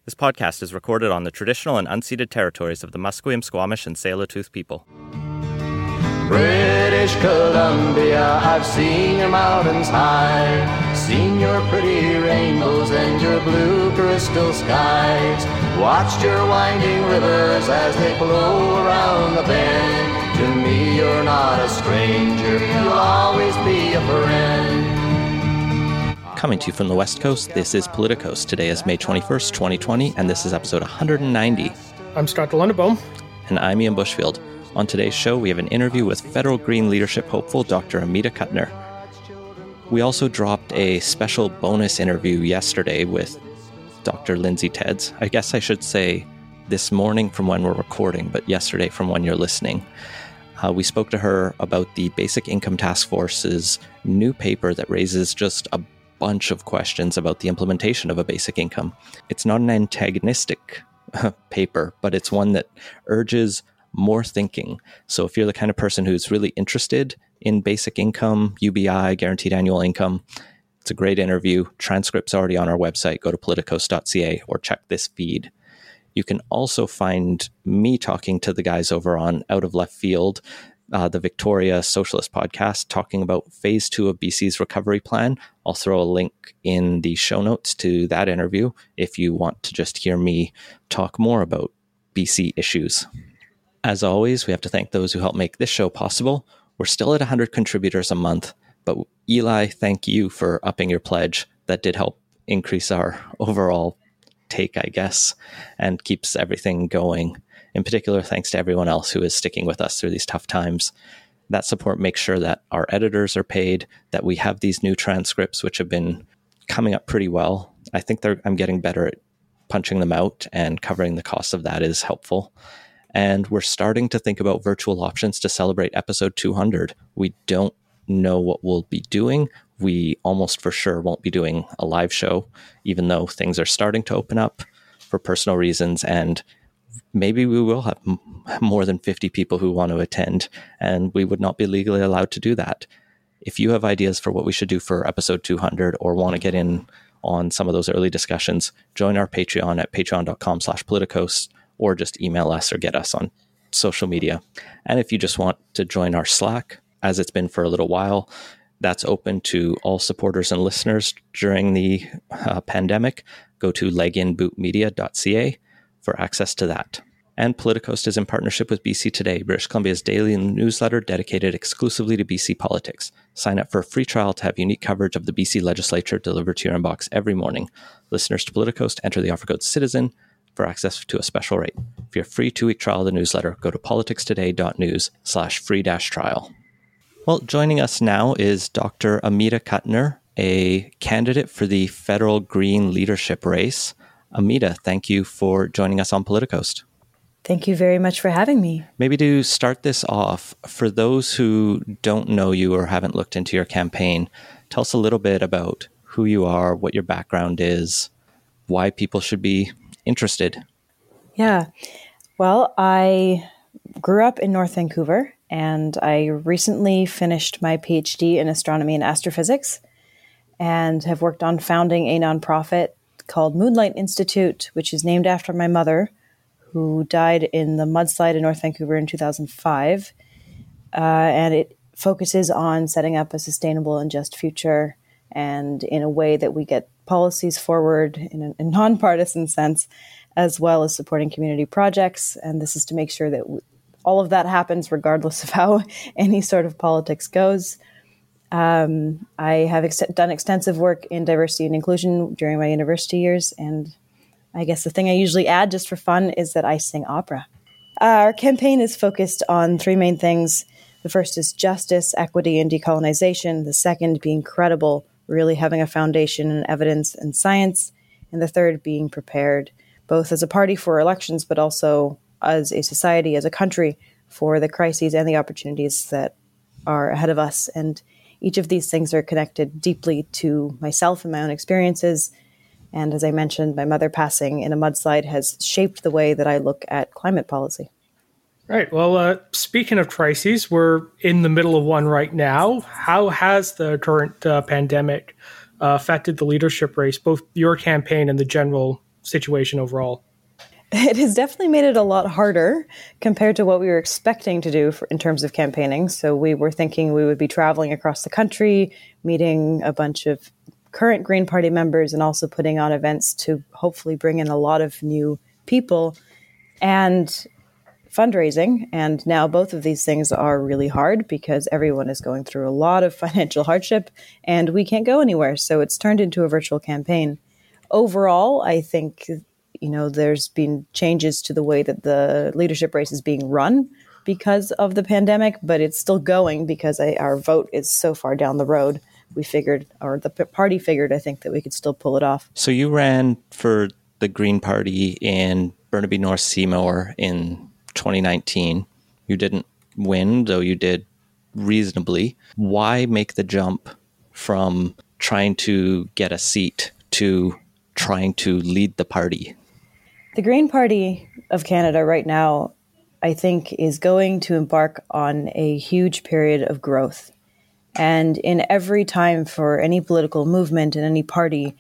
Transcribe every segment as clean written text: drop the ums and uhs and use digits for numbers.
This podcast is recorded on the traditional and unceded territories of the Musqueam, Squamish, and Tsleil-Waututh people. British Columbia, I've seen your mountains high, seen your pretty rainbows and your blue crystal skies, watched your winding rivers as they flow around the bend. To me you're not a stranger, you'll always be a friend. Coming to you from the West Coast, this is Politicos. Today is May 21st, 2020, and this is episode 190. I'm Scott de Lundeboom. And I'm Ian Bushfield. On today's show, we have an interview with federal Green leadership hopeful Dr. Amita Kuttner. We also dropped a special bonus interview yesterday with Dr. Lindsay Tedds. I guess I should say this morning from when we're recording, but yesterday from when you're listening. We spoke to her about the Basic Income Task Force's new paper that raises just a bunch of questions about the implementation of a basic income. It's not an antagonistic paper, but it's one that urges more thinking. So if you're the kind of person who's really interested in basic income, UBI, guaranteed annual income, it's a great interview. Transcript's already on our website. Go to politicos.ca or check this feed. You can also find me talking to the guys over on Out of Left Field, the Victoria Socialist podcast, talking about phase 2 of BC's recovery plan. I'll throw a link in the show notes to that interview if you want to just hear me talk more about BC issues. As always, we have to thank those who help make this show possible. We're still at 100 contributors a month, but Eli, thank you for upping your pledge. That did help increase our overall take, I guess, and keeps everything going. In particular, thanks to everyone else who is sticking with us through these tough times. That support makes sure that our editors are paid, that we have these new transcripts, which have been coming up pretty well. I think I'm getting better at punching them out, and covering the cost of that is helpful. And we're starting to think about virtual options to celebrate episode 200. We don't know what we'll be doing. We almost for sure won't be doing a live show, even though things are starting to open up for personal reasons. And maybe we will have more than 50 people who want to attend, and we would not be legally allowed to do that. If you have ideas for what we should do for episode 200 or want to get in on some of those early discussions, join our Patreon at patreon.com/politicos, or just email us or get us on social media. And if you just want to join our Slack, as it's been for a little while, that's open to all supporters and listeners during the pandemic. Go to leginbootmedia.ca for access to that. And Politicos is in partnership with BC Today, British Columbia's daily newsletter dedicated exclusively to BC politics. Sign up for a free trial to have unique coverage of the BC legislature delivered to your inbox every morning. Listeners to Politicos enter the offer code CITIZEN for access to a special rate. For your free 2-week trial of the newsletter, go to politicstoday.news/free-trial. Well, joining us now is Dr. Amita Kuttner, a candidate for the federal Green leadership race. Amita, thank you for joining us on Politicos. Thank you very much for having me. Maybe to start this off, for those who don't know you or haven't looked into your campaign, tell us a little bit about who you are, what your background is, why people should be interested. Yeah. Well, I grew up in North Vancouver, and I recently finished my PhD in astronomy and astrophysics, and have worked on founding a nonprofit called Moonlight Institute, which is named after my mother, who died in the mudslide in North Vancouver in 2005. And it focuses on setting up a sustainable and just future, and in a way that we get policies forward in a nonpartisan sense, as well as supporting community projects. And this is to make sure that all of that happens regardless of how any sort of politics goes. I have done extensive work in diversity and inclusion during my university years. And I guess the thing I usually add just for fun is that I sing opera. Our campaign is focused on 3 main things. The first is justice, equity, and decolonization. The second being credible, really having a foundation in evidence and science. And the third being prepared, both as a party for elections, but also as a society, as a country, for the crises and the opportunities that are ahead of us. And each of these things are connected deeply to myself and my own experiences. And as I mentioned, my mother passing in a mudslide has shaped the way that I look at climate policy. Right. Well, speaking of crises, we're in the middle of one right now. How has the current pandemic affected the leadership race, both your campaign and the general situation overall? It has definitely made it a lot harder compared to what we were expecting to do in terms of campaigning. So we were thinking we would be traveling across the country, meeting a bunch of current Green Party members, and also putting on events to hopefully bring in a lot of new people and fundraising. And now both of these things are really hard because everyone is going through a lot of financial hardship and we can't go anywhere. So it's turned into a virtual campaign. Overall, I think there's been changes to the way that the leadership race is being run because of the pandemic, but it's still going because our vote is so far down the road. We figured, or the party figured, I think, that we could still pull it off. So you ran for the Green Party in Burnaby North Seymour in 2019. You didn't win, though you did reasonably. Why make the jump from trying to get a seat to trying to lead the party? The Green Party of Canada right now, I think, is going to embark on a huge period of growth. And in every time for any political movement and any party,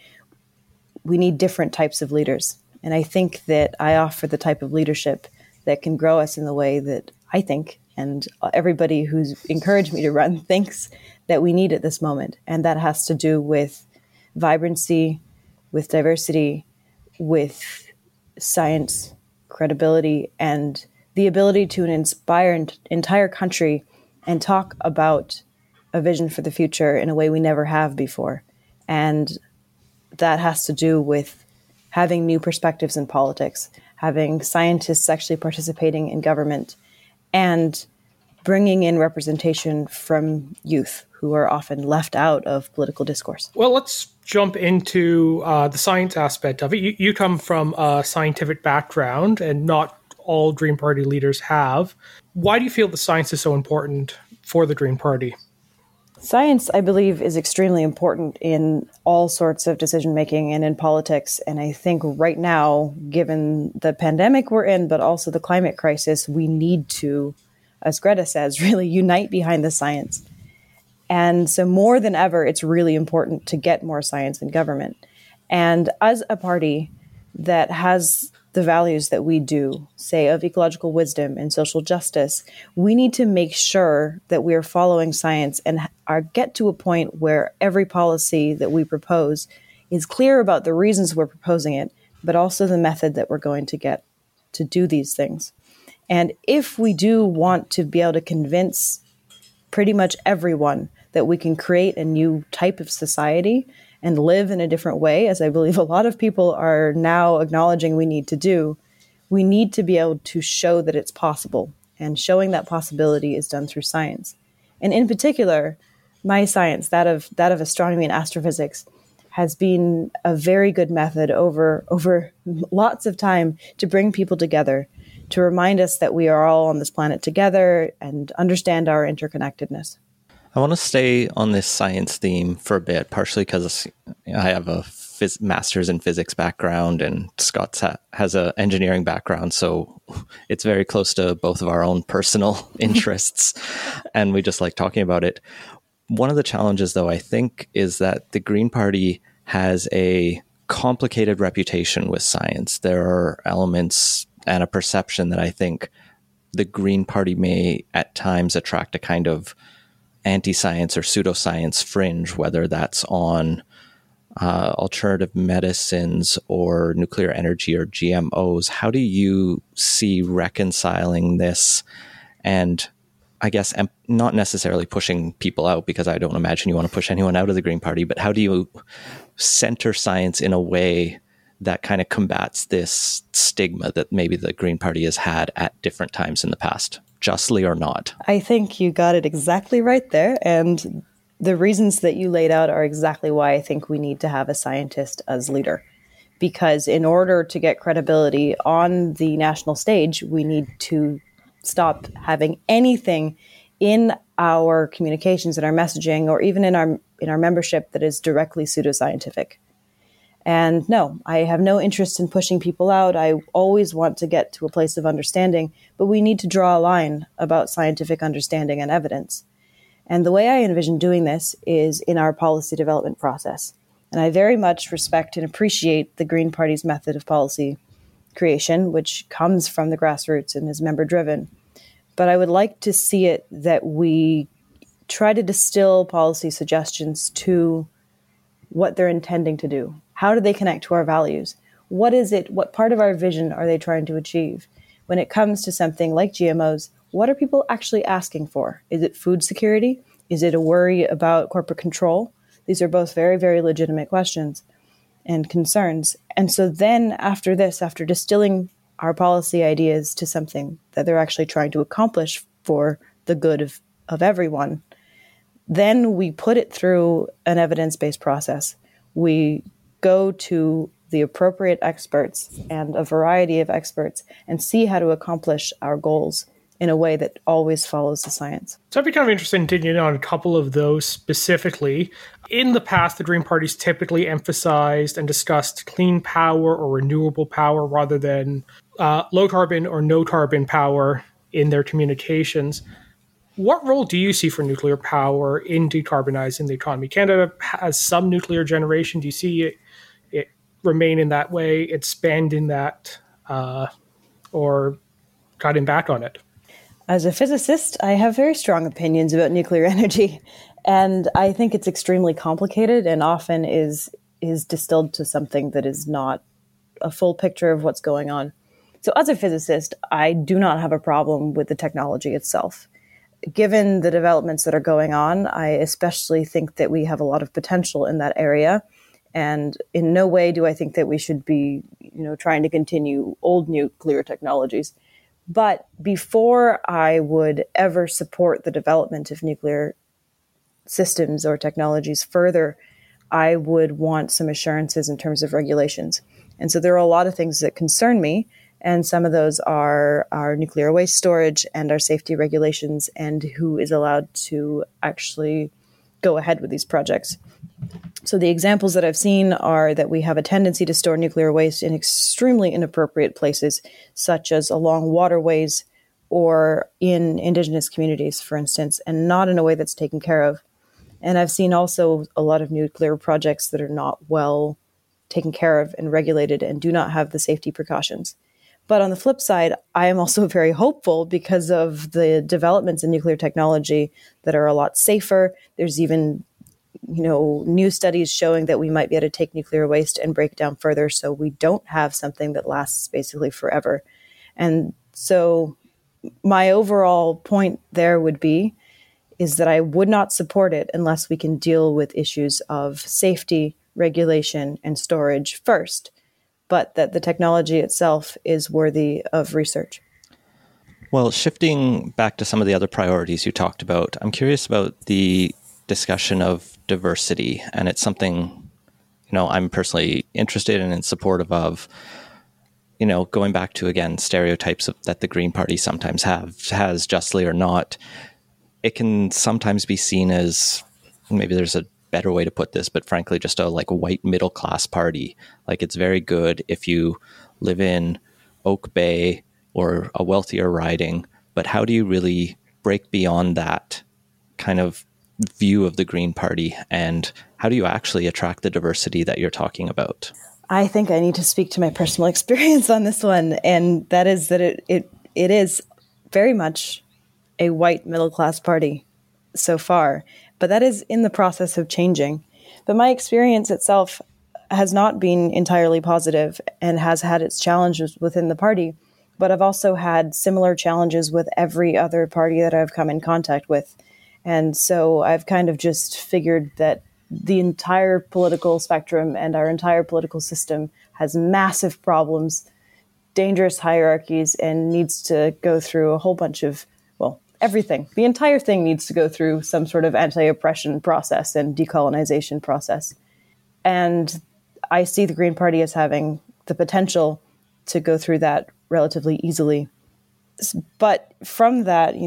we need different types of leaders. And I think that I offer the type of leadership that can grow us in the way that I think, and everybody who's encouraged me to run thinks that we need at this moment. And that has to do with vibrancy, with diversity, with science, credibility, and the ability to inspire an entire country and talk about a vision for the future in a way we never have before. And that has to do with having new perspectives in politics, having scientists actually participating in government, and bringing in representation from youth who are often left out of political discourse. Well, let's jump into the science aspect of it. You come from a scientific background, and not all Green Party leaders have. Why do you feel the science is so important for the Green Party? Science, I believe, is extremely important in all sorts of decision-making and in politics. And I think right now, given the pandemic we're in, but also the climate crisis, we need to, as Greta says, really unite behind the science. And so more than ever, it's really important to get more science in government. And as a party that has the values that we do, say, of ecological wisdom and social justice, we need to make sure that we are following science and get to a point where every policy that we propose is clear about the reasons we're proposing it, but also the method that we're going to get to do these things. And if we do want to be able to convince pretty much everyone that we can create a new type of society and live in a different way, as I believe a lot of people are now acknowledging we need to do, we need to be able to show that it's possible. And showing that possibility is done through science. And in particular, my science, that of astronomy and astrophysics, has been a very good method over lots of time to bring people together, to remind us that we are all on this planet together and understand our interconnectedness. I want to stay on this science theme for a bit, partially because I have a master's in physics background and Scott has an engineering background. So it's very close to both of our own personal interests and we just like talking about it. One of the challenges, though, I think, is that the Green Party has a complicated reputation with science. There are elements and a perception that I think the Green Party may at times attract a kind of anti-science or pseudoscience fringe, whether that's on alternative medicines or nuclear energy or GMOs. How do you see reconciling this? And I guess not necessarily pushing people out, because I don't imagine you want to push anyone out of the Green Party, but how do you center science in a way that kind of combats this stigma that maybe the Green Party has had at different times in the past, justly or not? I think you got it exactly right there. And the reasons that you laid out are exactly why I think we need to have a scientist as leader. Because in order to get credibility on the national stage, we need to stop having anything in our communications and our messaging, or even in our membership, that is directly pseudoscientific. And no, I have no interest in pushing people out. I always want to get to a place of understanding, but we need to draw a line about scientific understanding and evidence. And the way I envision doing this is in our policy development process. And I very much respect and appreciate the Green Party's method of policy creation, which comes from the grassroots and is member-driven. But I would like to see it that we try to distill policy suggestions to what they're intending to do. How do they connect to our values? What is it? What part of our vision are they trying to achieve? When it comes to something like GMOs, what are people actually asking for? Is it food security? Is it a worry about corporate control? These are both very, very legitimate questions and concerns. And so then after this, after distilling our policy ideas to something that they're actually trying to accomplish for the good of everyone, then we put it through an evidence-based process. We go to the appropriate experts and a variety of experts and see how to accomplish our goals in a way that always follows the science. So I'd be kind of interested in digging in on a couple of those specifically. In the past, the Green Party's typically emphasized and discussed clean power or renewable power rather than low carbon or no carbon power in their communications. What role do you see for nuclear power in decarbonizing the economy? Canada has some nuclear generation. Do you see it remain in that way, expand in that, or cutting back on it? As a physicist, I have very strong opinions about nuclear energy, and I think it's extremely complicated and often is distilled to something that is not a full picture of what's going on. So as a physicist, I do not have a problem with the technology itself. Given the developments that are going on, I especially think that we have a lot of potential in that area. And in no way do I think that we should be, trying to continue old nuclear technologies. But before I would ever support the development of nuclear systems or technologies further, I would want some assurances in terms of regulations. And so there are a lot of things that concern me. And some of those are our nuclear waste storage and our safety regulations and who is allowed to actually go ahead with these projects. So the examples that I've seen are that we have a tendency to store nuclear waste in extremely inappropriate places, such as along waterways or in indigenous communities, for instance, and not in a way that's taken care of. And I've seen also a lot of nuclear projects that are not well taken care of and regulated and do not have the safety precautions. But on the flip side, I am also very hopeful because of the developments in nuclear technology that are a lot safer. There's even new studies showing that we might be able to take nuclear waste and break it down further so we don't have something that lasts basically forever. And so my overall point there would be is that I would not support it unless we can deal with issues of safety, regulation, and storage first, but that the technology itself is worthy of research. Well, shifting back to some of the other priorities you talked about, I'm curious about the discussion of diversity, and it's something I'm personally interested in and supportive of. Going back to again stereotypes that the Green Party sometimes has justly or not, it can sometimes be seen as, maybe there's a better way to put this, but frankly just a white middle class party. It's very good if you live in Oak Bay or a wealthier riding, but how do you really break beyond that kind of view of the Green Party, and how do you actually attract the diversity that you're talking about? I think I need to speak to my personal experience on this one, and that is that it is very much a white middle class party so far, but that is in the process of changing. But my experience itself has not been entirely positive and has had its challenges within the party, but I've also had similar challenges with every other party that I've come in contact with. And so I've kind of just figured that the entire political spectrum and our entire political system has massive problems, dangerous hierarchies, and needs to go through a whole bunch of, everything. The entire thing needs to go through some sort of anti-oppression process and decolonization process. And I see the Green Party as having the potential to go through that relatively easily. But from that,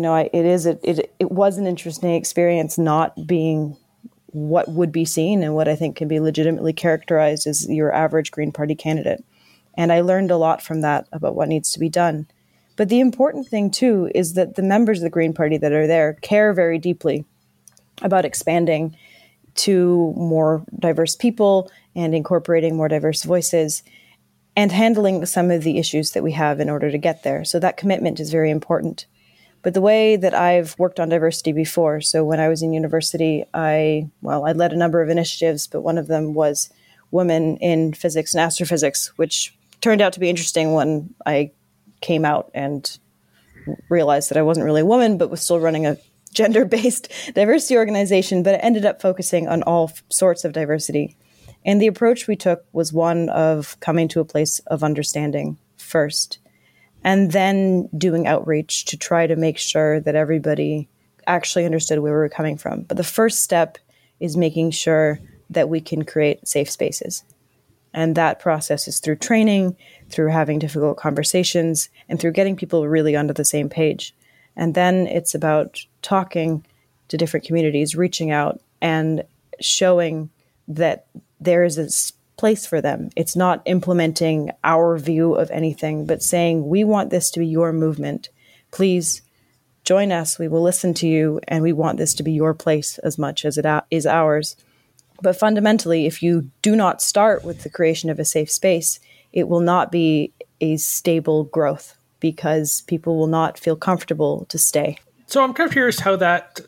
it was an interesting experience not being what would be seen and what I think can be legitimately characterized as your average Green Party candidate. And I learned a lot from that about what needs to be done. But the important thing, too, is that the members of the Green Party that are there care very deeply about expanding to more diverse people and incorporating more diverse voices and handling some of the issues that we have in order to get there. So that commitment is very important. But the way that I've worked on diversity before, so when I was in university, I led a number of initiatives, but one of them was women in physics and astrophysics, which turned out to be interesting when I came out and realized that I wasn't really a woman, but was still running a gender-based diversity organization, but it ended up focusing on all sorts of diversity. And the approach we took was one of coming to a place of understanding first, and then doing outreach to try to make sure that everybody actually understood where we were coming from. But the first step is making sure that we can create safe spaces. And that process is through training, through having difficult conversations, and through getting people really onto the same page. And then it's about talking to different communities, reaching out and showing that there is a place for them. It's not implementing our view of anything, but saying, we want this to be your movement. Please join us. We will listen to you. And we want this to be your place as much as it is ours. But fundamentally, if you do not start with the creation of a safe space, it will not be a stable growth because people will not feel comfortable to stay. So I'm kind of curious how that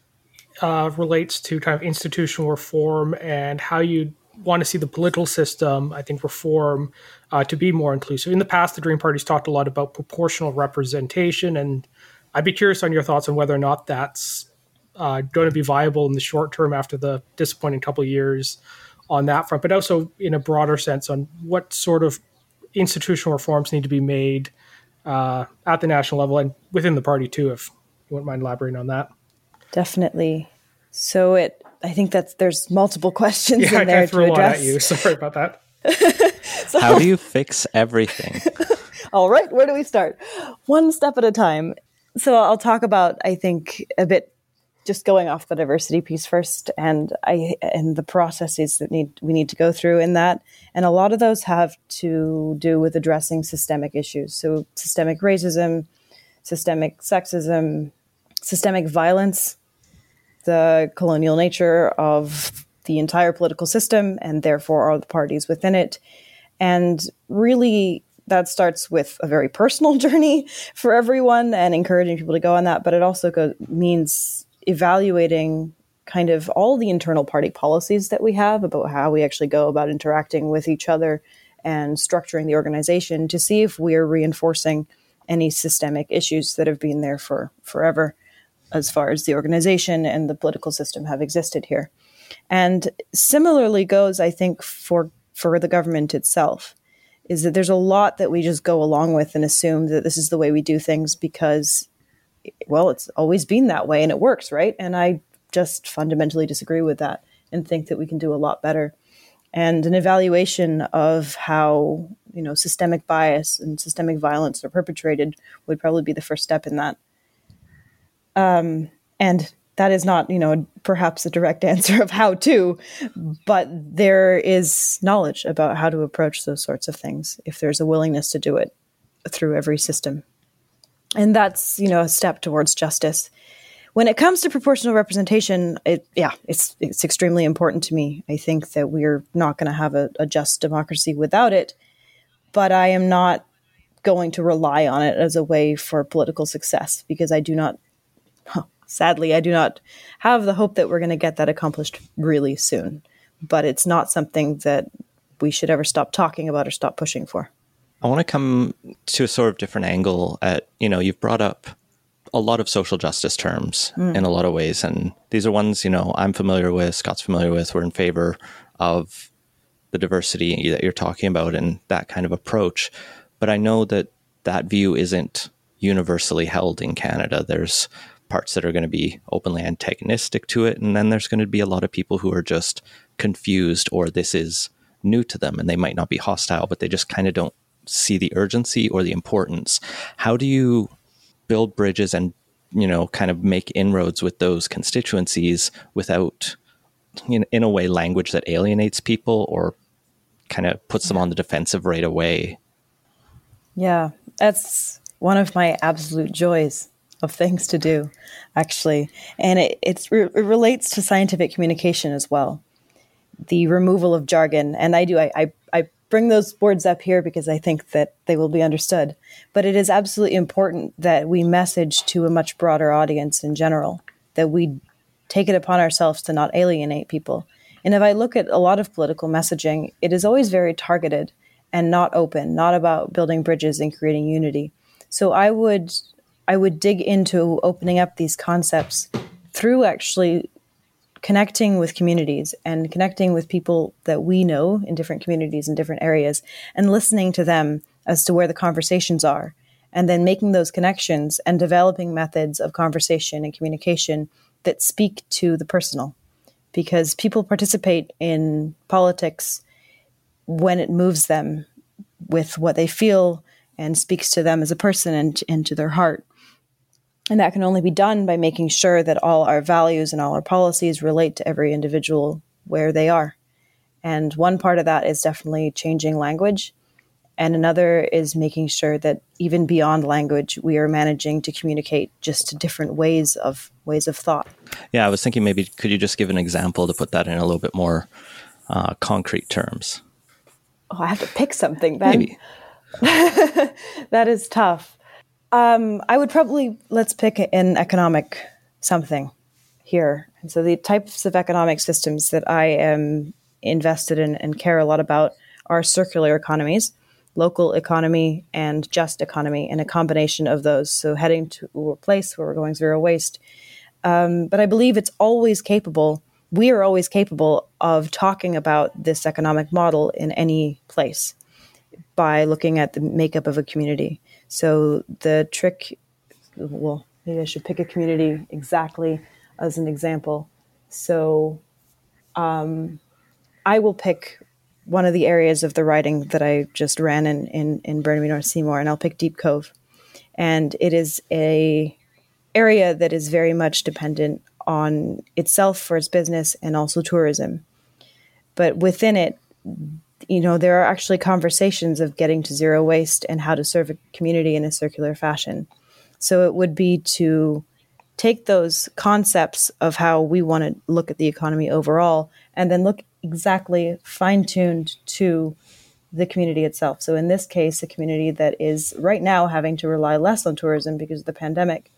relates to kind of institutional reform and how you want to see the political system, I think, reform to be more inclusive. In the past, the Dream Party's talked a lot about proportional representation, and I'd be curious on your thoughts on whether or not that's going to be viable in the short term after the disappointing couple of years on that front, but also in a broader sense on what sort of institutional reforms need to be made at the national level and within the party too, if you wouldn't mind elaborating on that. Definitely. So I think there's multiple questions in there I threw to address. A lot at you. Sorry about that. How do you fix everything? All right, where do we start? One step at a time. So I'll talk about, I think, a bit just going off the diversity piece first, and the processes that we need to go through in that. And a lot of those have to do with addressing systemic issues. So systemic racism, systemic sexism, systemic violence, the colonial nature of the entire political system, and therefore all the parties within it. And really, that starts with a very personal journey for everyone and encouraging people to go on that. But it also means evaluating kind of all the internal party policies that we have about how we actually go about interacting with each other and structuring the organization to see if we're reinforcing any systemic issues that have been there for forever as far as the organization and the political system have existed here. And similarly goes, I think, for the government itself, is that there's a lot that we just go along with and assume that this is the way we do things because, well, it's always been that way and it works, right? And I just fundamentally disagree with that and think that we can do a lot better. And an evaluation of how, systemic bias and systemic violence are perpetrated would probably be the first step in that. And that is not, perhaps a direct answer of how to, but there is knowledge about how to approach those sorts of things if there's a willingness to do it through every system. And that's, a step towards justice. When it comes to proportional representation, it's extremely important to me. I think that we're not going to have a just democracy without it, but I am not going to rely on it as a way for political success because sadly, I do not have the hope that we're going to get that accomplished really soon. But it's not something that we should ever stop talking about or stop pushing for. I want to come to a sort of different angle at, you've brought up a lot of social justice terms in a lot of ways. And these are ones, I'm familiar with, Scott's familiar with. We're in favor of the diversity that you're talking about and that kind of approach. But I know that view isn't universally held in Canada. There's parts that are going to be openly antagonistic to it. And then there's going to be a lot of people who are just confused or this is new to them and they might not be hostile, but they just kind of don't see the urgency or the importance. How do you build bridges and, kind of make inroads with those constituencies without, in a way, language that alienates people or kind of puts them on the defensive right away? Yeah, that's one of my absolute joys of things to do, actually. And it relates to scientific communication as well. the removal of jargon. And I bring those words up here because I think that they will be understood. But it is absolutely important that we message to a much broader audience in general, that we take it upon ourselves to not alienate people. And if I look at a lot of political messaging, it is always very targeted and not open, not about building bridges and creating unity. So I would dig into opening up these concepts through actually connecting with communities and connecting with people that we know in different communities in different areas and listening to them as to where the conversations are, and then making those connections and developing methods of conversation and communication that speak to the personal. Because people participate in politics when it moves them with what they feel and speaks to them as a person and to their heart. And that can only be done by making sure that all our values and all our policies relate to every individual where they are. And one part of that is definitely changing language. And another is making sure that even beyond language, we are managing to communicate just different ways of thought. Yeah, I was thinking maybe could you just give an example to put that in a little bit more concrete terms? Oh, I have to pick something then. Maybe. That is tough. I would probably, let's pick an economic something here. And so the types of economic systems that I am invested in and care a lot about are circular economies, local economy, and just economy, and a combination of those. So heading to a place where we're going zero waste. But I believe we are always capable of talking about this economic model in any place by looking at the makeup of a community. So the trick, well, maybe I should pick a community exactly as an example. So I will pick one of the areas of the riding that I just ran in Burnaby North Seymour, and I'll pick Deep Cove. And it is a area that is very much dependent on itself for its business and also tourism. But within it, there are actually conversations of getting to zero waste and how to serve a community in a circular fashion. So it would be to take those concepts of how we want to look at the economy overall and then look exactly fine-tuned to the community itself. So in this case, a community that is right now having to rely less on tourism because of the pandemic,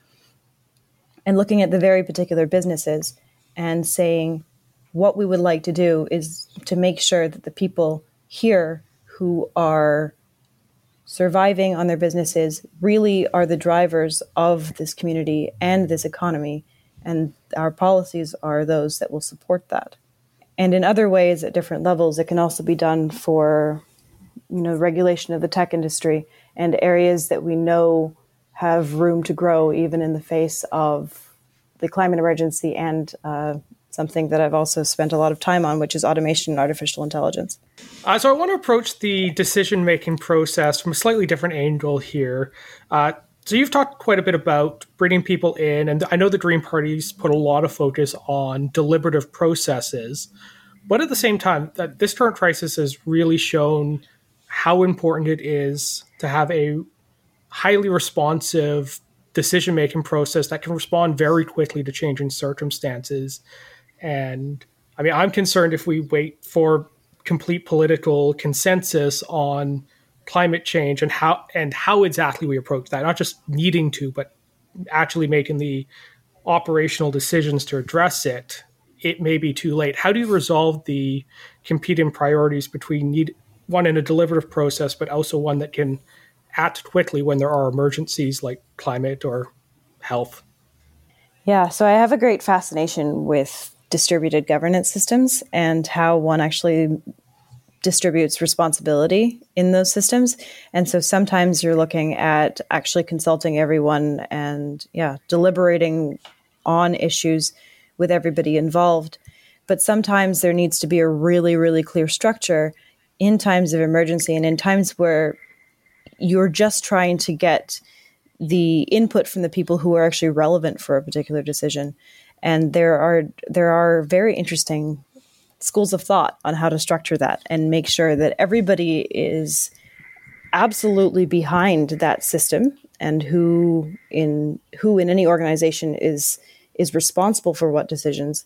and looking at the very particular businesses and saying what we would like to do is to make sure that the people here who are surviving on their businesses really are the drivers of this community and this economy, and our policies are those that will support that. And in other ways, at different levels, it can also be done for, regulation of the tech industry and areas that we know have room to grow, even in the face of the climate emergency and something that I've also spent a lot of time on, which is automation and artificial intelligence. So I want to approach the decision-making process from a slightly different angle here. So you've talked quite a bit about bringing people in, and I know the Green Party's put a lot of focus on deliberative processes, but at the same time, that this current crisis has really shown how important it is to have a highly responsive decision-making process that can respond very quickly to changing circumstances. And I mean, I'm concerned if we wait for complete political consensus on climate change and how exactly we approach that, not just needing to, but actually making the operational decisions to address it, it may be too late. How do you resolve the competing priorities between one in a deliberative process, but also one that can act quickly when there are emergencies like climate or health? Yeah, so I have a great fascination with distributed governance systems and how one actually distributes responsibility in those systems. And so sometimes you're looking at actually consulting everyone and deliberating on issues with everybody involved. But sometimes there needs to be a really, really clear structure in times of emergency and in times where you're just trying to get the input from the people who are actually relevant for a particular decision. And there are very interesting schools of thought on how to structure that and make sure that everybody is absolutely behind that system, and who in any organization is responsible for what decisions,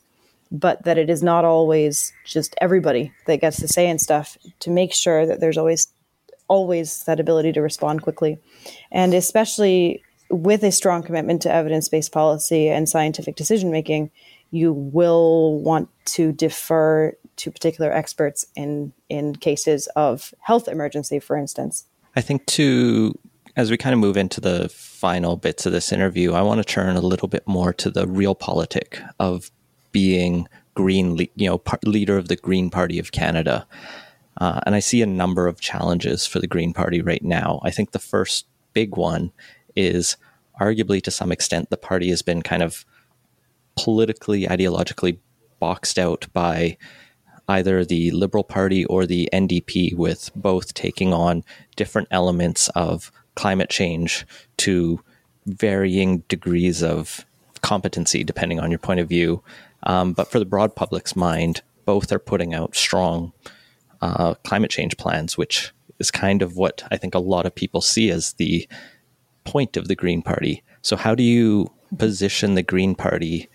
but that it is not always just everybody that gets to say and stuff, to make sure that there's always that ability to respond quickly. And especially with a strong commitment to evidence-based policy and scientific decision-making, you will want to defer to particular experts in cases of health emergency, for instance. I think too, as we kind of move into the final bits of this interview, I want to turn a little bit more to the realpolitik of being Green, leader of the Green Party of Canada. And I see a number of challenges for the Green Party right now. I think the first big one is arguably to some extent the party has been kind of politically, ideologically boxed out by either the Liberal Party or the NDP, with both taking on different elements of climate change to varying degrees of competency, depending on your point of view. But for the broad public's mind, both are putting out strong climate change plans, which is kind of what I think a lot of people see as the point of the Green Party. So how do you position the Green Party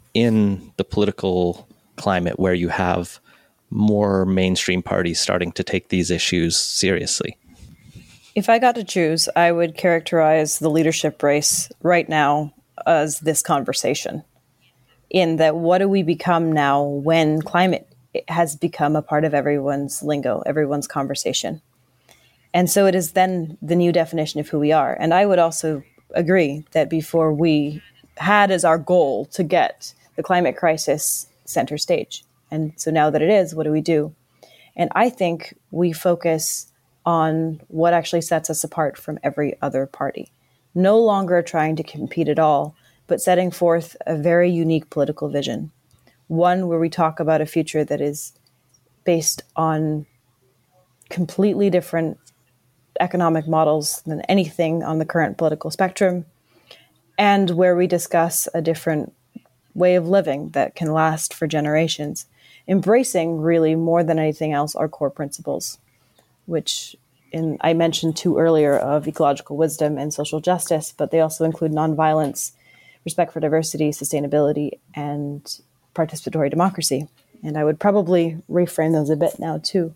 in the political climate where you have more mainstream parties starting to take these issues seriously? If I got to choose, I would characterize the leadership race right now as this conversation, in that what do we become now when climate has become a part of everyone's lingo, everyone's conversation. And so it is then the new definition of who we are. And I would also agree that before we had as our goal to get the climate crisis center stage. And so now that it is, what do we do? And I think we focus on what actually sets us apart from every other party. No longer trying to compete at all, but setting forth a very unique political vision. One where we talk about a future that is based on completely different economic models than anything on the current political spectrum, and where we discuss a different way of living that can last for generations, embracing really more than anything else our core principles, which I mentioned two earlier of ecological wisdom and social justice, but they also include nonviolence, respect for diversity, sustainability, and participatory democracy. And I would probably reframe those a bit now too.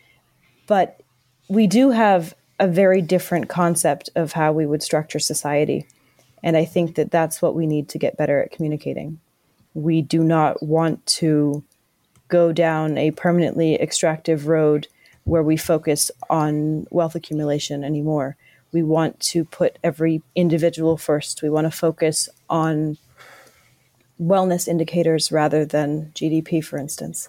But we do have a very different concept of how we would structure society. And I think that that's what we need to get better at communicating. We do not want to go down a permanently extractive road where we focus on wealth accumulation anymore. We want to put every individual first. We want to focus on wellness indicators rather than GDP, for instance.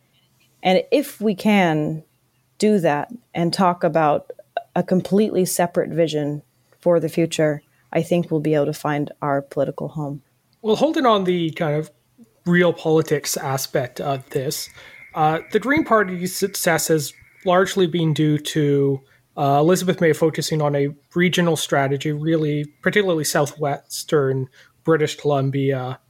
And if we can do that and talk about a completely separate vision for the future, I think we'll be able to find our political home. Well, holding on the kind of real politics aspect of this, the Green Party's success has largely been due to Elizabeth May focusing on a regional strategy, really, particularly southwestern British Columbia.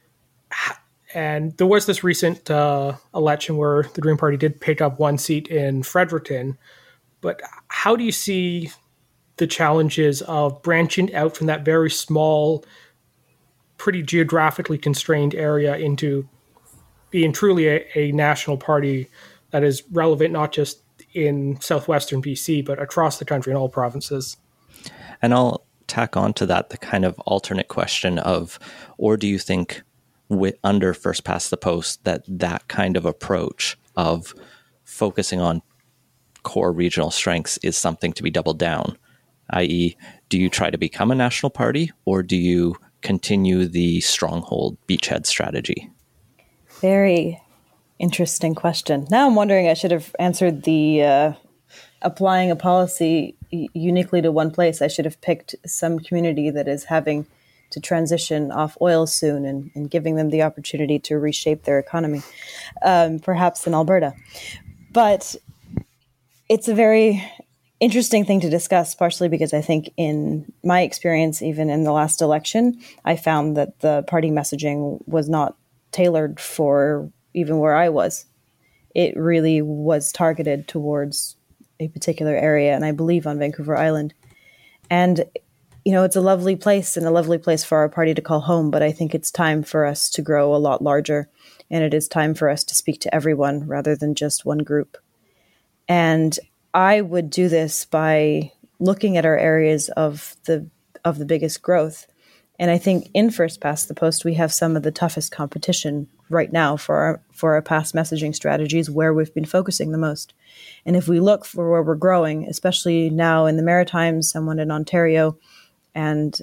And there was this recent election where the Green Party did pick up one seat in Fredericton. But how do you see the challenges of branching out from that very small, pretty geographically constrained area into being truly a national party that is relevant not just in southwestern BC, but across the country in all provinces? And I'll tack on to that the kind of alternate question of, or do you think under First Past the Post that kind of approach of focusing on core regional strengths is something to be doubled down? I.e., do you try to become a national party, or do you continue the stronghold beachhead strategy? Very interesting question. Now I'm wondering, I should have answered the applying a policy uniquely to one place. I should have picked some community that is having to transition off oil soon and giving them the opportunity to reshape their economy, perhaps in Alberta. But it's a very interesting thing to discuss, partially because I think in my experience, even in the last election, I found that the party messaging was not tailored for even where I was. It really was targeted towards a particular area, and I believe on Vancouver Island. And, you know, it's a lovely place and a lovely place for our party to call home, but I think it's time for us to grow a lot larger and it is time for us to speak to everyone rather than just one group. And I would do this by looking at our areas of the biggest growth. And I think in First Past the Post, we have some of the toughest competition right now for our past messaging strategies, where we've been focusing the most. And if we look for where we're growing, especially now in the Maritimes, someone in Ontario, and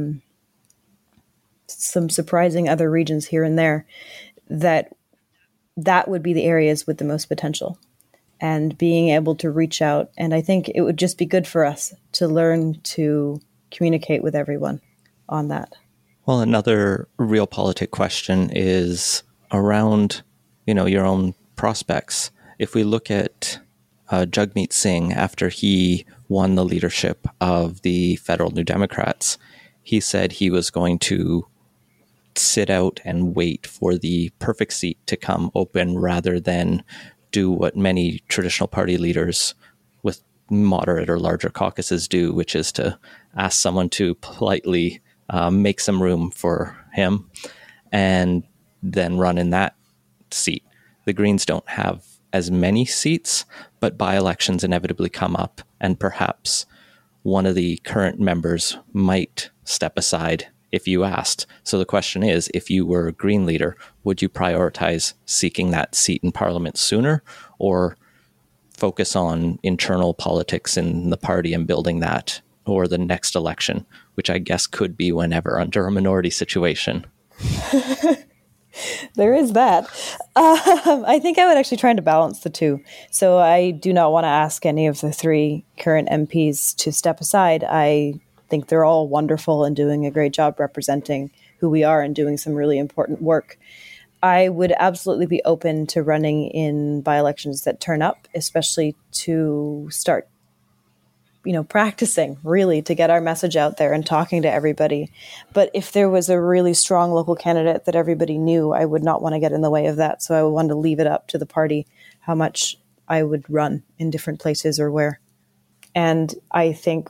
some surprising other regions here and there, that would be the areas with the most potential. And being able to reach out. And I think it would just be good for us to learn to communicate with everyone on that. Well, another realpolitik question is around, your own prospects. If we look at Jagmeet Singh, after he won the leadership of the federal New Democrats, he said he was going to sit out and wait for the perfect seat to come open rather than do what many traditional party leaders with moderate or larger caucuses do, which is to ask someone to politely make some room for him and then run in that seat. The Greens don't have as many seats, but by-elections inevitably come up, and perhaps one of the current members might step aside if you asked. So the question is, if you were a Green leader, would you prioritize seeking that seat in Parliament sooner, or focus on internal politics in the party and building that, or the next election, which I guess could be whenever under a minority situation? There is that. I think I would actually try to balance the two. So I do not want to ask any of the three current MPs to step aside. I think they're all wonderful and doing a great job representing who we are and doing some really important work. I would absolutely be open to running in by-elections that turn up, especially to start, practicing really to get our message out there and talking to everybody. But if there was a really strong local candidate that everybody knew, I would not want to get in the way of that. So I would want to leave it up to the party how much I would run in different places or where. And I think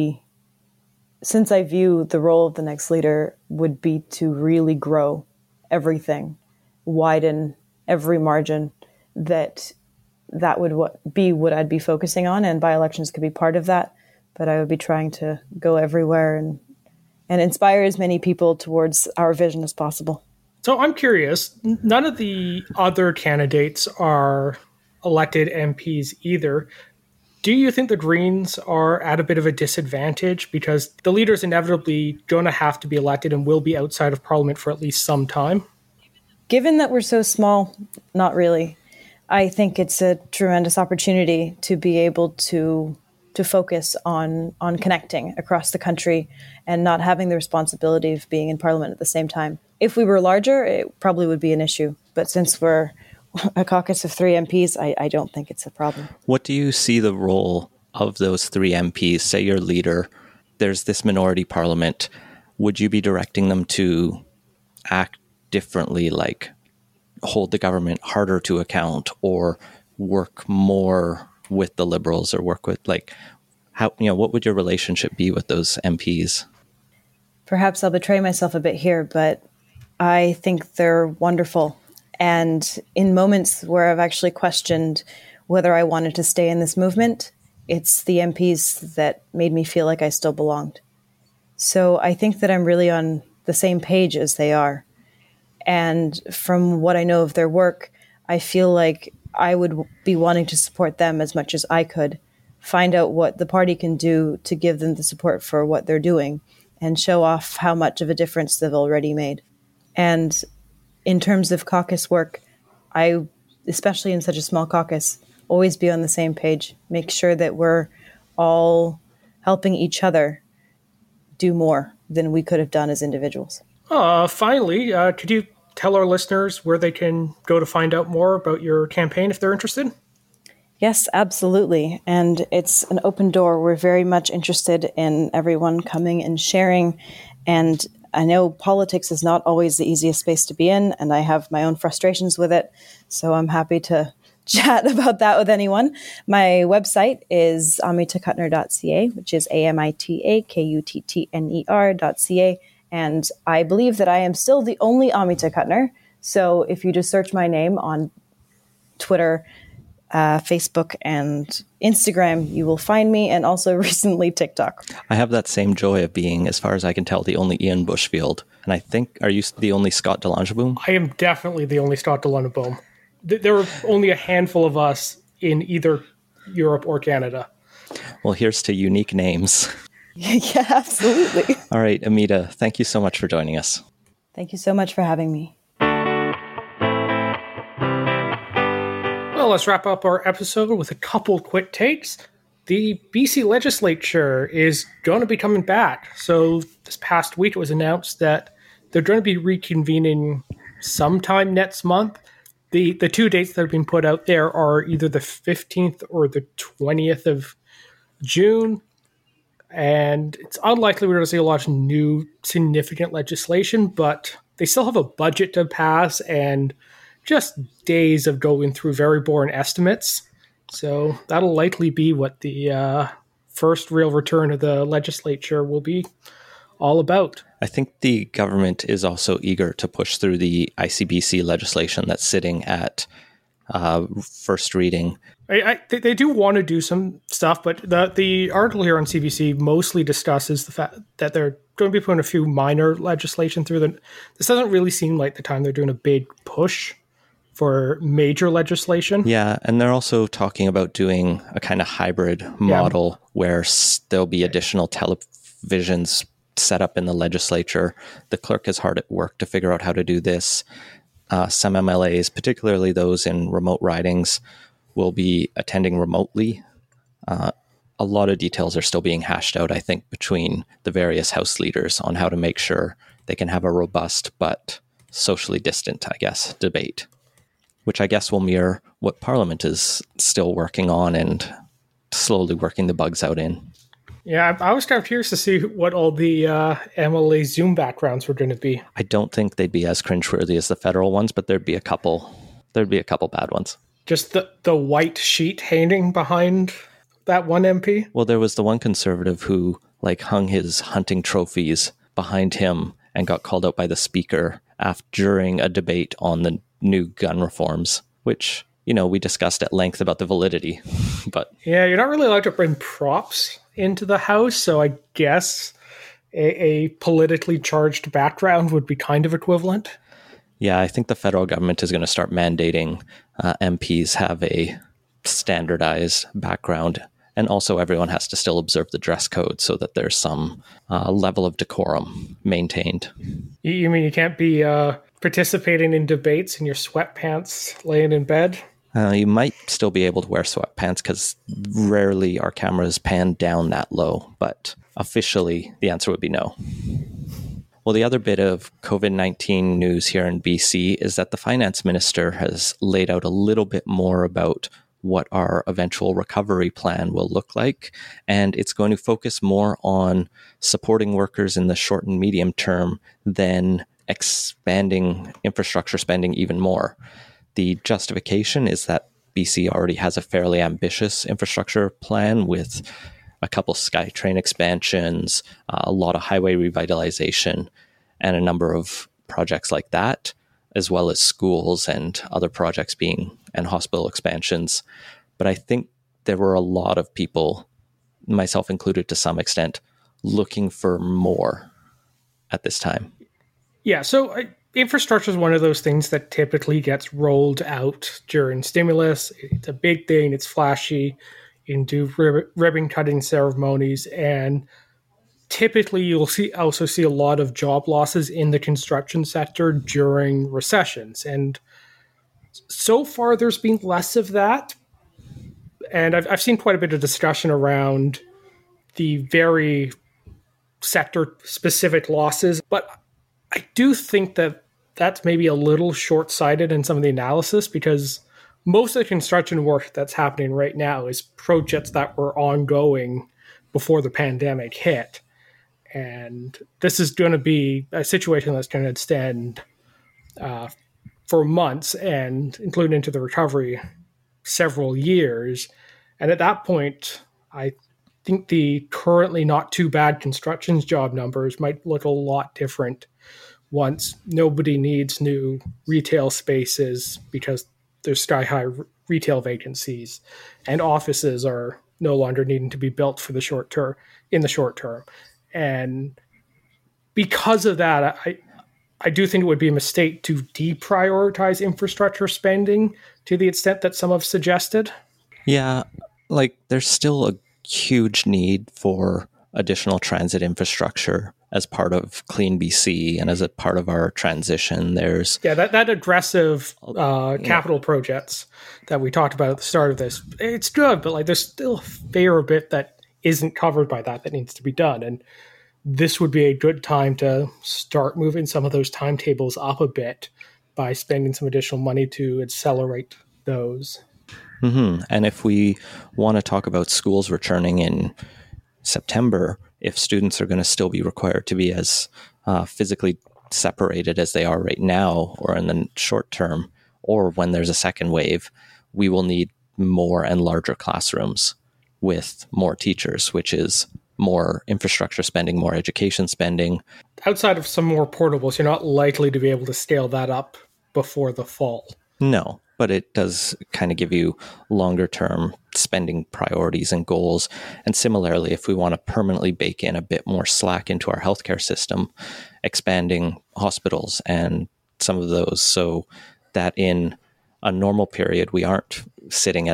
since I view the role of the next leader would be to really grow everything, widen every margin, that would be what I'd be focusing on, and by-elections could be part of that. But I would be trying to go everywhere and inspire as many people towards our vision as possible. So I'm curious, none of the other candidates are elected MPs either. Do you think the Greens are at a bit of a disadvantage because the leader's inevitably going to have to be elected and will be outside of Parliament for at least some time? Given that we're so small, not really. I think it's a tremendous opportunity to be able to focus on connecting across the country and not having the responsibility of being in Parliament at the same time. If we were larger, it probably would be an issue. But since we're a caucus of 3 MPs, I don't think it's a problem. What do you see the role of those 3 MPs? Say you're leader, there's this minority parliament. Would you be directing them to act differently, like hold the government harder to account, or work more with the Liberals, or work with what would your relationship be with those MPs? Perhaps I'll betray myself a bit here, but I think they're wonderful. And in moments where I've actually questioned whether I wanted to stay in this movement, it's the MPs that made me feel like I still belonged. So I think that I'm really on the same page as they are. And from what I know of their work, I feel like I would be wanting to support them as much as I could, find out what the party can do to give them the support for what they're doing, and show off how much of a difference they've already made. And in terms of caucus work, I, especially in such a small caucus, always be on the same page, make sure that we're all helping each other do more than we could have done as individuals. Finally, could you tell our listeners where they can go to find out more about your campaign if they're interested? Yes, absolutely. And it's an open door. We're very much interested in everyone coming and sharing. And I know politics is not always the easiest space to be in, and I have my own frustrations with it. So I'm happy to chat about that with anyone. My website is amitakutner.ca, which is AMITAKUTTNER.ca. And I believe that I am still the only Amita Kutner. So if you just search my name on Twitter, Facebook, and Instagram, you will find me, and also recently TikTok. I have that same joy of being, as far as I can tell, the only Ian Bushfield. And I think, are you the only Scott Delangeboom? I am definitely the only Scott Delangeboom. There are only a handful of us in either Europe or Canada. Well, here's to unique names. Yeah, absolutely. All right, Amita, thank you so much for joining us. Thank you so much for having me. Well, let's wrap up our episode with a couple quick takes. The BC legislature is going to be coming back. So this past week it was announced that they're going to be reconvening sometime next month. The two dates that have been put out there are either the 15th or the 20th of June. And it's unlikely we're going to see a lot of new significant legislation, but they still have a budget to pass and just days of going through very boring estimates. So that'll likely be what the first real return of the legislature will be all about. I think the government is also eager to push through the ICBC legislation that's sitting at first reading. They do want to do some stuff, but the article here on CBC mostly discusses the fact that they're going to be putting a few minor legislation through. This doesn't really seem like the time they're doing a big push for major legislation. Yeah, and they're also talking about doing a kind of hybrid model where there'll be additional televisions set up in the legislature. The clerk is hard at work to figure out how to do this. Some MLAs, particularly those in remote ridings, will be attending remotely. A lot of details are still being hashed out, I think, between the various House leaders on how to make sure they can have a robust but socially distant, I guess, debate, which I guess will mirror what Parliament is still working on and slowly working the bugs out in. Yeah, I was kind of curious to see what all the MLA Zoom backgrounds were going to be. I don't think they'd be as cringeworthy as the federal ones, but there'd be a couple bad ones. Just the white sheet hanging behind that one MP? Well, there was the one Conservative who hung his hunting trophies behind him and got called out by the speaker during a debate on the new gun reforms, which, we discussed at length about the validity. But yeah, you're not really allowed to bring props into the House, so I guess a politically charged background would be kind of equivalent. Yeah, I think the federal government is going to start mandating MPs have a standardized background, and also everyone has to still observe the dress code so that there's some level of decorum maintained. You mean you can't be participating in debates in your sweatpants laying in bed? You might still be able to wear sweatpants because rarely are cameras panned down that low, but officially the answer would be no. Well, the other bit of COVID-19 news here in BC is that the finance minister has laid out a little bit more about what our eventual recovery plan will look like, and it's going to focus more on supporting workers in the short and medium term than expanding infrastructure spending even more. The justification is that BC already has a fairly ambitious infrastructure plan with a couple SkyTrain expansions, a lot of highway revitalization, and a number of projects like that, as well as schools and other projects and hospital expansions. But I think there were a lot of people, myself included to some extent, looking for more at this time. Yeah, so infrastructure is one of those things that typically gets rolled out during stimulus. It's a big thing. It's flashy. You can do ribbon cutting ceremonies, and typically you'll also see a lot of job losses in the construction sector during recessions. And so far, there's been less of that. And I've seen quite a bit of discussion around the very sector-specific losses, but I do think that that's maybe a little short-sighted in some of the analysis, because most of the construction work that's happening right now is projects that were ongoing before the pandemic hit. And this is going to be a situation that's going to extend for months and include into the recovery several years. And at that point, I think the currently not too bad construction job numbers might look a lot different once nobody needs new retail spaces because there's sky-high retail vacancies, and offices are no longer needing to be built for the short term in the short term. And because of that, I do think it would be a mistake to deprioritize infrastructure spending to the extent that some have suggested. Yeah, like there's still a huge need for additional transit infrastructure as part of Clean BC and as a part of our transition. There's that aggressive capital projects that we talked about at the start of this. It's good, but like there's still a fair bit that isn't covered by that needs to be done, and this would be a good time to start moving some of those timetables up a bit by spending some additional money to accelerate those. Mm-hmm. And if we want to talk about schools returning in September, if students are going to still be required to be as physically separated as they are right now, or in the short term, or when there's a second wave, we will need more and larger classrooms with more teachers, which is more infrastructure spending, more education spending. Outside of some more portables, you're not likely to be able to scale that up before the fall. No, but it does kind of give you longer term spending priorities and goals. And similarly, if we want to permanently bake in a bit more slack into our healthcare system, expanding hospitals and some of those so that in a normal period, we aren't sitting at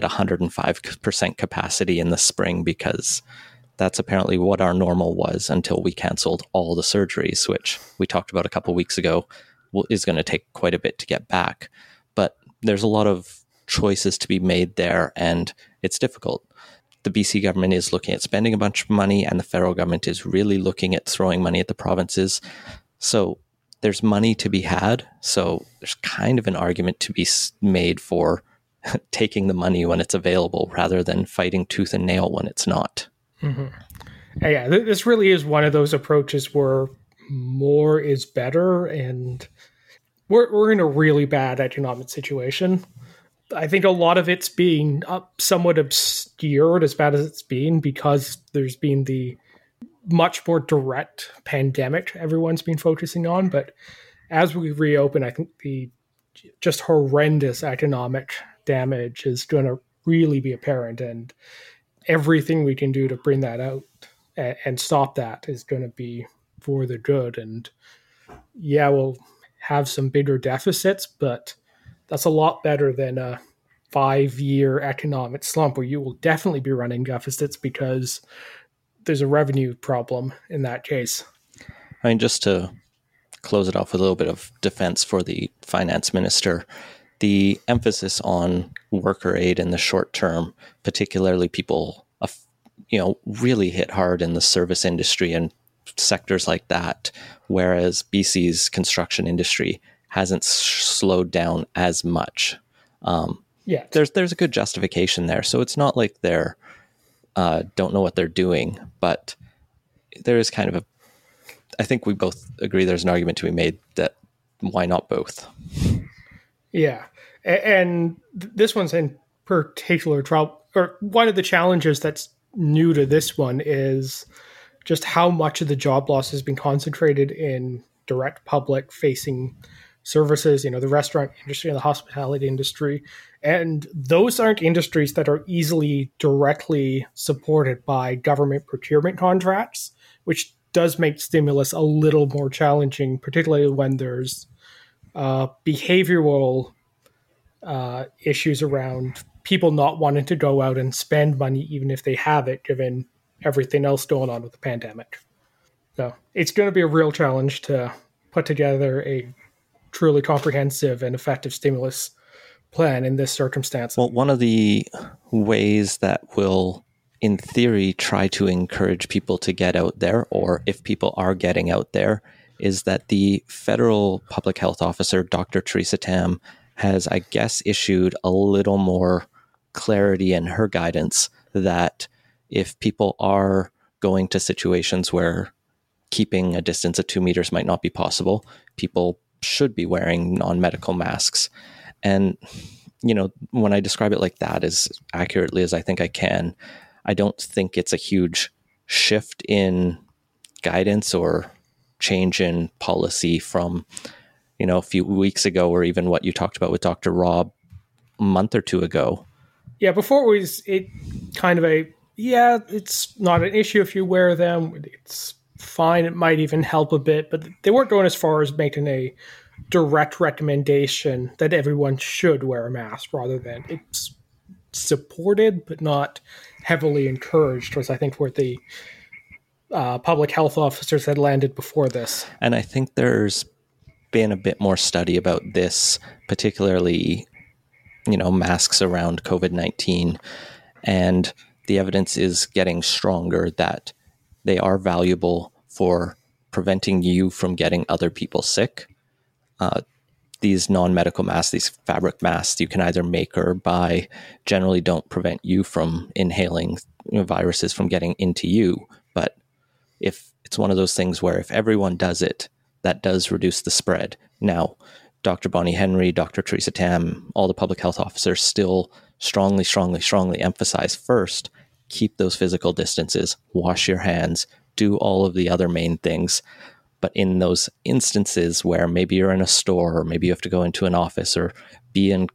105% capacity in the spring, because that's apparently what our normal was until we canceled all the surgeries, which we talked about a couple of weeks ago, is going to take quite a bit to get back. But there's a lot of choices to be made there, and it's difficult. The BC government is looking at spending a bunch of money, and the federal government is really looking at throwing money at the provinces. So there's money to be had. So there's kind of an argument to be made for taking the money when it's available rather than fighting tooth and nail when it's not. Mm-hmm. Yeah, this really is one of those approaches where more is better, and we're in a really bad economic situation. I think a lot of it's being somewhat obscured, as bad as it's been, because there's been the much more direct pandemic everyone's been focusing on. But as we reopen, I think the just horrendous economic damage is going to really be apparent, and everything we can do to bring that out and stop that is going to be for the good. And yeah, we'll have some bigger deficits, but that's a lot better than a 5-year economic slump where you will definitely be running deficits because there's a revenue problem in that case. I mean, just to close it off with a little bit of defense for the finance minister, the emphasis on worker aid in the short term, particularly people, really hit hard in the service industry and sectors like that, whereas BC's construction industry hasn't slowed down as much. There's a good justification there. So it's not like they're don't know what they're doing, but there is kind of I think we both agree there's an argument to be made that why not both? Yeah. And this one's in particular trouble, or one of the challenges that's new to this one is just how much of the job loss has been concentrated in direct public facing services, the restaurant industry and the hospitality industry. And those aren't industries that are easily directly supported by government procurement contracts, which does make stimulus a little more challenging, particularly when there's behavioral issues around people not wanting to go out and spend money even if they have it, given everything else going on with the pandemic. So it's going to be a real challenge to put together a truly comprehensive and effective stimulus plan in this circumstance. Well, one of the ways that will, in theory, try to encourage people to get out there, or if people are getting out there, is that the federal public health officer, Dr. Theresa Tam, has, I guess, issued a little more clarity in her guidance that if people are going to situations where keeping a distance of 2 meters might not be possible, people should be wearing non-medical masks. And, when I describe it like that as accurately as I think I can, I don't think it's a huge shift in guidance or change in policy from, a few weeks ago, or even what you talked about with Dr. Rob a month or two ago. Yeah, before it's not an issue if you wear them. It's fine. It might even help a bit, but they weren't going as far as making a direct recommendation that everyone should wear a mask, rather than it's supported but not heavily encouraged, was I think where the public health officers had landed before this. And I think there's been a bit more study about this, particularly, masks around COVID-19, and the evidence is getting stronger that they are valuable for preventing you from getting other people sick. These non-medical masks, these fabric masks, you can either make or buy, generally don't prevent you from inhaling viruses from getting into you. But if it's one of those things where if everyone does it, that does reduce the spread. Now, Dr. Bonnie Henry, Dr. Theresa Tam, all the public health officers still strongly emphasize first, keep those physical distances, wash your hands, do all of the other main things. But in those instances where maybe you're in a store, or maybe you have to go into an office, or be in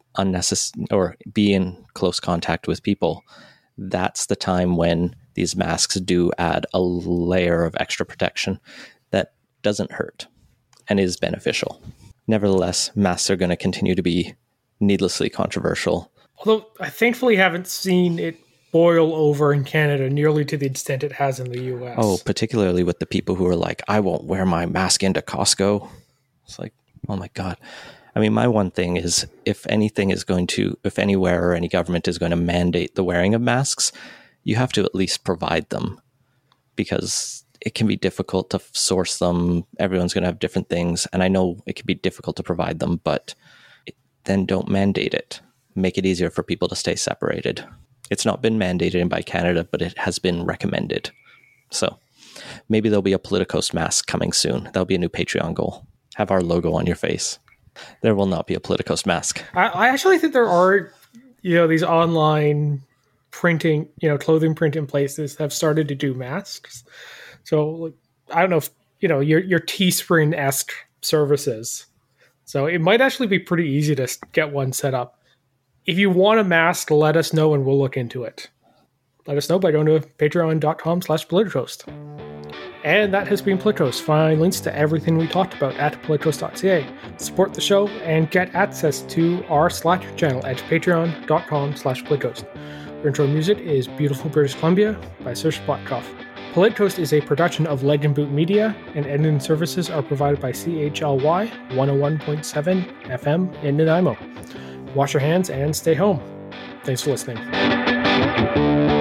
close contact with people, that's the time when these masks do add a layer of extra protection that doesn't hurt and is beneficial. Nevertheless, masks are going to continue to be needlessly controversial. Although I thankfully haven't seen it boil over in Canada nearly to the extent it has in the US. Oh, particularly with the people who are like, I won't wear my mask into Costco. It's like, oh my God. I mean, my one thing is, if anywhere or any government is going to mandate the wearing of masks, you have to at least provide them, because it can be difficult to source them. Everyone's going to have different things. And I know it can be difficult to provide them, but then don't mandate it. Make it easier for people to stay separated. It's not been mandated by Canada, but it has been recommended. So maybe there'll be a Politicos mask coming soon. That'll be a new Patreon goal. Have our logo on your face. There will not be a Politicos mask. I actually think there are, these online printing, clothing printing places have started to do masks. So I don't know if, your Teespring-esque services. So it might actually be pretty easy to get one set up. If you want a mask, let us know and we'll look into it. Let us know by going to patreon.com/Politicos. And that has been Politicos. Find links to everything we talked about at politicos.ca. Support the show and get access to our Slack channel at patreon.com/Politicos. Our intro music is Beautiful British Columbia by Serge Plotkoff. Politicos is a production of Legend Boot Media, and editing services are provided by CHLY 101.7 FM in Nanaimo. Wash your hands and stay home. Thanks for listening.